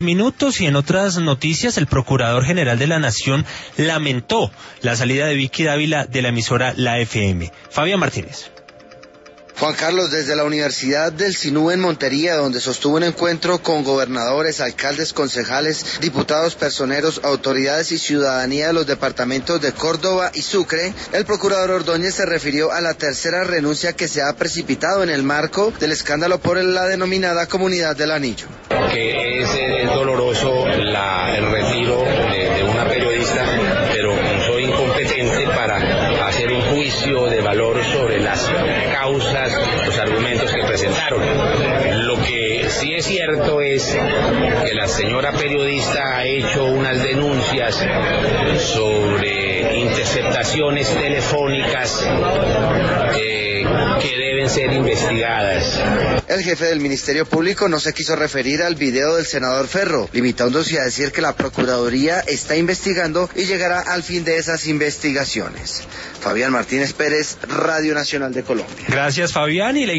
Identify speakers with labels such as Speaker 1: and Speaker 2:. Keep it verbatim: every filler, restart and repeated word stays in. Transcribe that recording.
Speaker 1: Minutos. Y en otras noticias, el Procurador General de la Nación lamentó la salida de Vicky Dávila de la emisora La F M. Fabián Martínez.
Speaker 2: Juan Carlos, desde la Universidad del Sinú en Montería, donde sostuvo un encuentro con gobernadores, alcaldes, concejales, diputados, personeros, autoridades y ciudadanía de los departamentos de Córdoba y Sucre, el procurador Ordóñez se refirió a la tercera renuncia que se ha precipitado en el marco del escándalo por la denominada Comunidad del Anillo.
Speaker 3: Que es, es doloroso la, el retiro de, de una periodista, pero soy incompetente para hacer un juicio de valor sobre las causas, los argumentos que presentaron. Lo que sí es cierto es que la señora periodista ha hecho unas denuncias sobre interceptaciones telefónicas eh, que deben ser investigadas.
Speaker 2: El jefe del Ministerio Público no se quiso referir al video del senador Ferro, limitándose a decir que la Procuraduría está investigando y llegará al fin de esas investigaciones. Fabián Martínez Pérez, Radio Nacional de Colombia.
Speaker 1: Gracias, Fabián. Y la